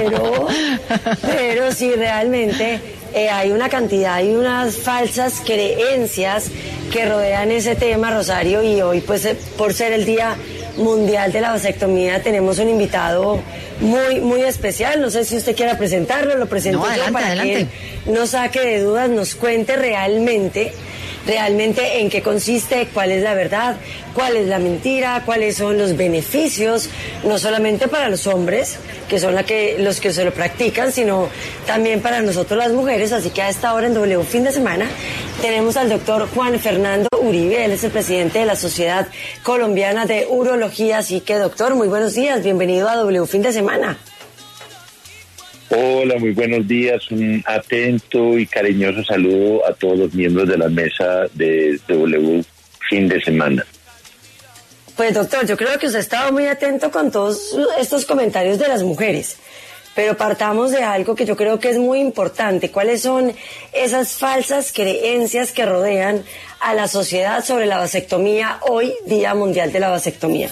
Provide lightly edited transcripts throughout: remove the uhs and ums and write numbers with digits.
pero sí realmente hay una cantidad, hay unas falsas creencias que rodean ese tema, Rosario, y hoy pues por ser el Día Mundial de la Vasectomía tenemos un invitado muy especial. No sé si usted quiera presentarlo, lo presento yo para que él nos saque de dudas, nos cuente realmente en qué consiste, cuál es la verdad, cuál es la mentira, cuáles son los beneficios, no solamente para los hombres, que son los que se lo practican, sino también para nosotros las mujeres. Así que a esta hora en W Fin de Semana tenemos al doctor Juan Fernando Uribe. Él es el presidente de la Sociedad Colombiana de Urología. Así que, doctor, muy buenos días, bienvenido a W Fin de Semana. Hola, muy buenos días. Un atento y cariñoso saludo a todos los miembros de la mesa de W Fin de Semana. Pues, doctor, yo creo que usted ha estado muy atento con todos estos comentarios de las mujeres, pero partamos de algo que yo creo que es muy importante. ¿Cuáles son esas falsas creencias que rodean a la sociedad sobre la vasectomía hoy, Día Mundial de la Vasectomía?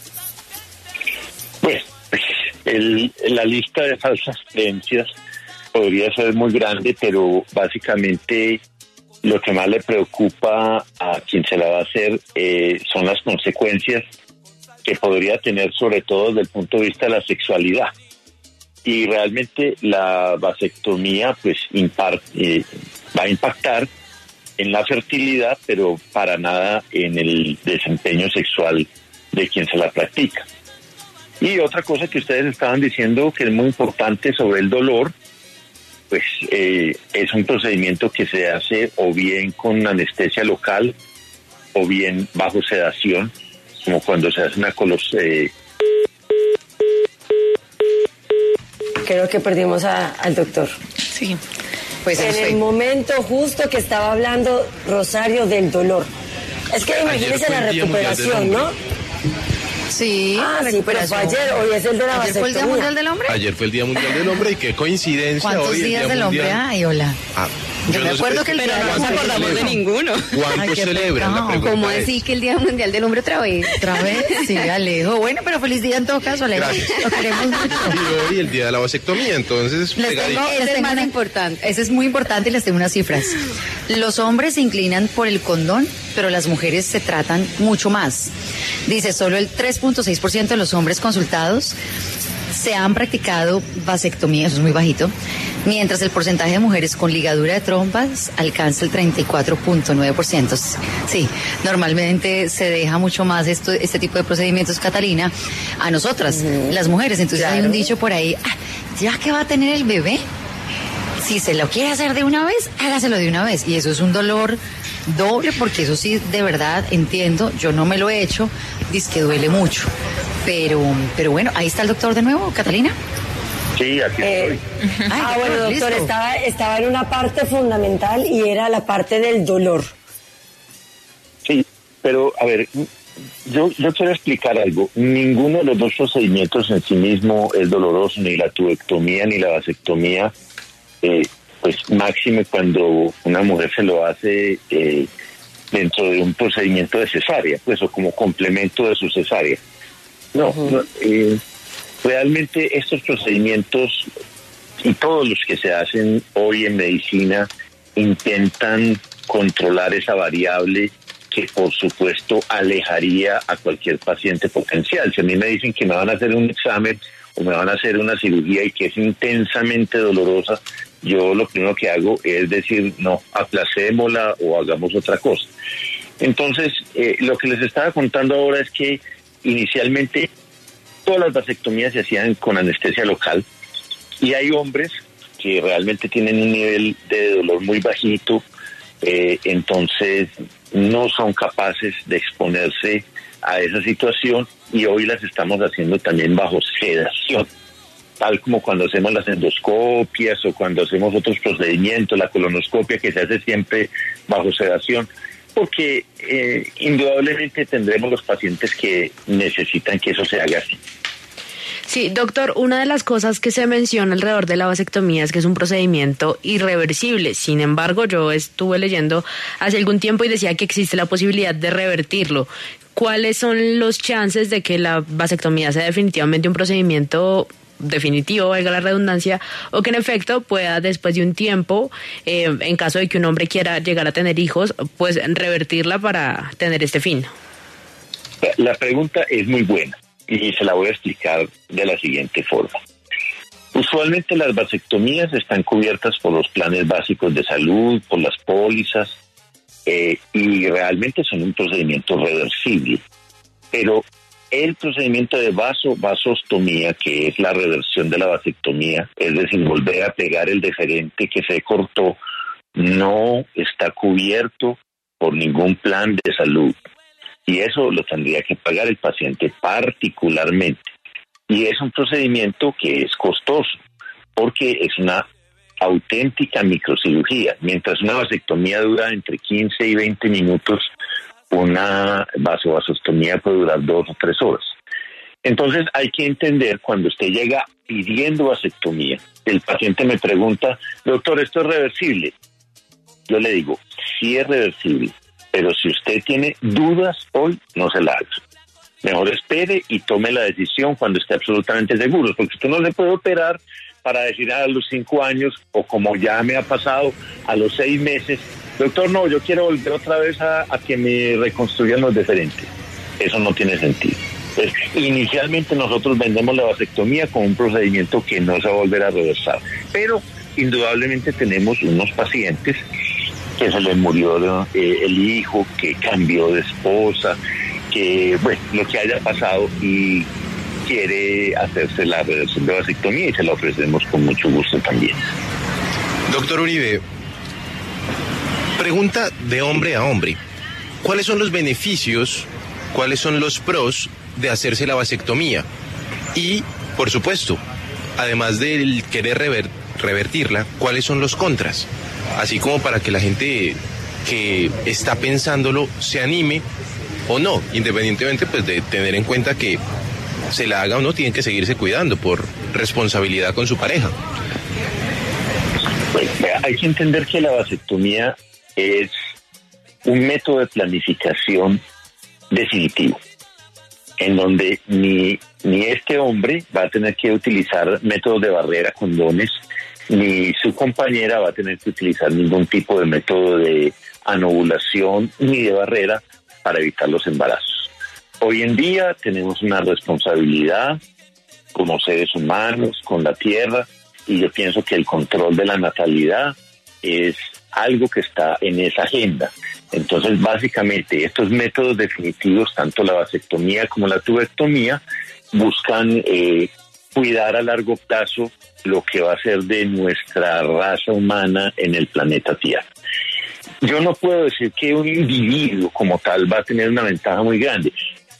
Pues, la lista de falsas creencias podría ser muy grande, pero básicamente lo que más le preocupa a quien se la va a hacer son las consecuencias que podría tener, sobre todo desde el punto de vista de la sexualidad. Y realmente la vasectomía pues va a impactar en la fertilidad, pero para nada en el desempeño sexual de quien se la practica. Y otra cosa que ustedes estaban diciendo que es muy importante sobre el dolor, pues es un procedimiento que se hace o bien con anestesia local o bien bajo sedación, como cuando se hace una Creo que perdimos al doctor. Sí. Pues en el momento justo que estaba hablando Rosario del dolor. Es que imagínese la recuperación, ¿no? Sí, sí, pero fue ayer, hoy es el de la vasectomía. ¿Ayer fue el Día Mundial del Hombre? Ayer fue el Día Mundial del Hombre y qué coincidencia. ¿Cuántos hoy días del hombre hay, hola? Yo me acuerdo que el día no nos acordamos de ninguno. ¿Cuántos celebran? La pregunta ¿Cómo es, decir que el Día Mundial del Hombre otra vez? ¿Otra vez? Sí, Alejo. Bueno, pero feliz día en todo caso, Alejo. Gracias. Lo queremos mucho. Y hoy el Día de la vasectomía, entonces... Ese es más importante. Ese es muy importante y les tengo unas cifras. Los hombres se inclinan por el condón, pero las mujeres se tratan mucho más. Dice, solo el 3.6% de los hombres consultados se han practicado vasectomía, eso es muy bajito, mientras el porcentaje de mujeres con ligadura de trompas alcanza el 34.9%. Sí, normalmente se deja mucho más este tipo de procedimientos, Catalina, a nosotras, las mujeres. Entonces hay un dicho por ahí, ya que va a tener el bebé, si se lo quiere hacer de una vez, hágaselo de una vez. Y eso es un dolor doble, porque eso sí, de verdad, entiendo, yo no me lo he hecho, dice que duele mucho. Pero bueno, ahí está el doctor de nuevo, Catalina. Sí, aquí estoy. Bueno, doctor, estaba en una parte fundamental y era la parte del dolor. Sí, pero a ver, yo quiero explicar algo. Ninguno de los dos procedimientos en sí mismo es doloroso, ni la tubectomía ni la vasectomía. Pues máxime cuando una mujer se lo hace dentro de un procedimiento de cesárea, pues, o como complemento de su cesárea. Realmente estos procedimientos y todos los que se hacen hoy en medicina intentan controlar esa variable que por supuesto alejaría a cualquier paciente potencial. Si a mí me dicen que me van a hacer un examen o me van a hacer una cirugía y que es intensamente dolorosa, yo lo primero que hago es decir, no, aplacémosla o hagamos otra cosa. Entonces, lo que les estaba contando ahora es que inicialmente todas las vasectomías se hacían con anestesia local y hay hombres que realmente tienen un nivel de dolor muy bajito, entonces no son capaces de exponerse a esa situación y hoy las estamos haciendo también bajo sedación, tal como cuando hacemos las endoscopias o cuando hacemos otros procedimientos, la colonoscopia que se hace siempre bajo sedación, porque indudablemente tendremos los pacientes que necesitan que eso se haga así. Sí, doctor, una de las cosas que se menciona alrededor de la vasectomía es que es un procedimiento irreversible. Sin embargo, yo estuve leyendo hace algún tiempo y decía que existe la posibilidad de revertirlo. ¿Cuáles son los chances de que la vasectomía sea definitivamente un procedimiento definitivo, valga la redundancia, o que en efecto pueda después de un tiempo, en caso de que un hombre quiera llegar a tener hijos, pues revertirla para tener este fin. La pregunta es muy buena y se la voy a explicar de la siguiente forma. Usualmente las vasectomías están cubiertas por los planes básicos de salud, por las pólizas, y realmente son un procedimiento reversible. Pero el procedimiento de vasostomía, que es la reversión de la vasectomía, es decir, volver a pegar el deferente que se cortó, no está cubierto por ningún plan de salud. Y eso lo tendría que pagar el paciente particularmente. Y es un procedimiento que es costoso, porque es una auténtica microcirugía. Mientras una vasectomía dura entre 15 y 20 minutos, una vasostomía puede durar 2 o 3 horas. Entonces hay que entender, cuando usted llega pidiendo vasectomía, el paciente me pregunta, doctor, ¿esto es reversible? Yo le digo, sí es reversible, pero si usted tiene dudas hoy, no se la haga. Mejor espere y tome la decisión cuando esté absolutamente seguro, porque usted no le puede operar para decir a los 5 años, o como ya me ha pasado, a los 6 meses, doctor, no, yo quiero volver otra vez a que me reconstruyan los deferentes. Eso no tiene sentido. Entonces, inicialmente nosotros vendemos la vasectomía como un procedimiento que no se va a volver a reversar, pero indudablemente tenemos unos pacientes que se les murió el hijo, que cambió de esposa, que, bueno, lo que haya pasado, y quiere hacerse la reversión de vasectomía, y se la ofrecemos con mucho gusto también. Doctor Uribe, pregunta de hombre a hombre. ¿Cuáles son los beneficios, cuáles son los pros de hacerse la vasectomía? Y, por supuesto, además del querer revertirla, ¿cuáles son los contras? Así como para que la gente que está pensándolo se anime o no, independientemente pues de tener en cuenta que se la haga o no, tienen que seguirse cuidando por responsabilidad con su pareja. Pues, hay que entender que la vasectomía es un método de planificación definitivo, en donde ni este hombre va a tener que utilizar métodos de barrera, condones, ni su compañera va a tener que utilizar ningún tipo de método de anovulación ni de barrera para evitar los embarazos. Hoy en día tenemos una responsabilidad como seres humanos con la tierra, y yo pienso que el control de la natalidad es algo que está en esa agenda. Entonces, básicamente, estos métodos definitivos, tanto la vasectomía como la tubectomía, buscan cuidar a largo plazo lo que va a ser de nuestra raza humana en el planeta Tierra. Yo no puedo decir que un individuo como tal va a tener una ventaja muy grande,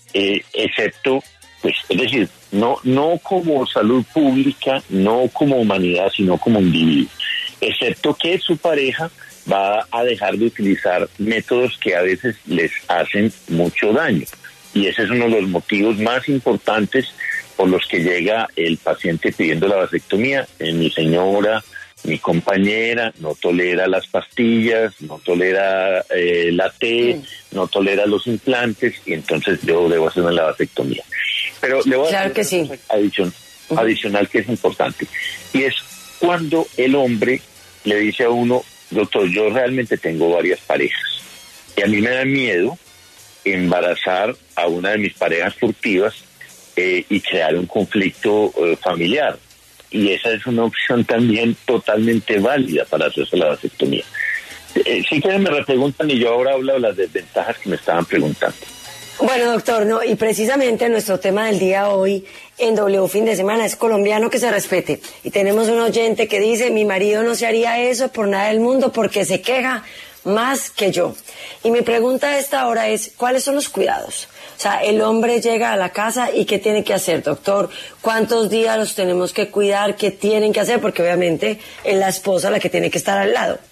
excepto, pues, es decir, no como salud pública, no como humanidad, sino como individuo, excepto que su pareja va a dejar de utilizar métodos que a veces les hacen mucho daño. Y ese es uno de los motivos más importantes por los que llega el paciente pidiendo la vasectomía. Mi señora, mi compañera, no tolera las pastillas, no tolera la T, no tolera los implantes, y entonces yo debo hacerme la vasectomía. Pero le voy a decir una cosa adicional que es importante, y es cuando el hombre le dice a uno, doctor, yo realmente tengo varias parejas, y a mí me da miedo embarazar a una de mis parejas furtivas y crear un conflicto familiar. Y esa es una opción también totalmente válida para hacerse la vasectomía. Si quieren me repreguntan y yo ahora hablo de las desventajas que me estaban preguntando. Bueno, doctor, no, y precisamente nuestro tema del día hoy en W Fin de Semana es colombiano que se respete. Y tenemos un oyente que dice, mi marido no se haría eso por nada del mundo porque se queja más que yo. Y mi pregunta a esta hora es, ¿cuáles son los cuidados? O sea, el hombre llega a la casa y ¿qué tiene que hacer, doctor? ¿Cuántos días los tenemos que cuidar? ¿Qué tienen que hacer? Porque obviamente es la esposa la que tiene que estar al lado.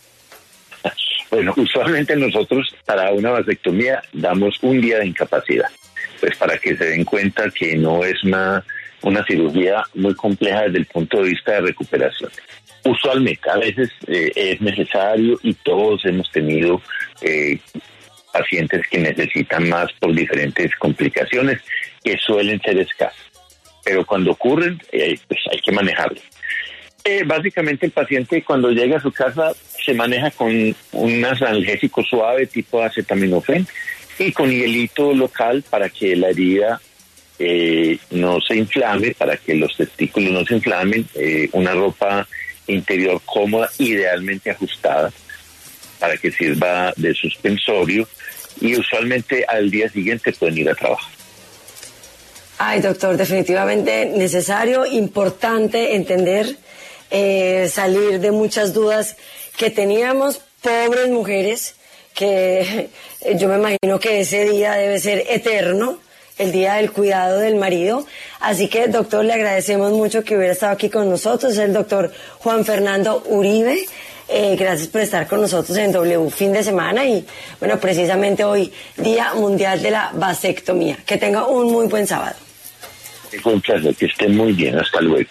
Bueno, usualmente nosotros para una vasectomía damos un día de incapacidad, pues para que se den cuenta que no es una cirugía muy compleja desde el punto de vista de recuperación. Usualmente, a veces es necesario, y todos hemos tenido pacientes que necesitan más por diferentes complicaciones que suelen ser escasas. pero cuando ocurren, pues hay que manejarlo. Básicamente el paciente cuando llega a su casa se maneja con un analgésico suave tipo acetaminofén y con hielito local para que la herida no se inflame, para que los testículos no se inflamen, una ropa interior cómoda, idealmente ajustada, para que sirva de suspensorio, y usualmente al día siguiente pueden ir a trabajar. Ay, doctor, definitivamente necesario, importante entender, salir de muchas dudas que teníamos, pobres mujeres, que yo me imagino que ese día debe ser eterno, el día del cuidado del marido. Así que, doctor, le agradecemos mucho que hubiera estado aquí con nosotros, el doctor Juan Fernando Uribe. Gracias por estar con nosotros en W Fin de Semana y, bueno, precisamente hoy, Día Mundial de la Vasectomía. Que tenga un muy buen sábado. Un placer, que estén muy bien. Hasta luego.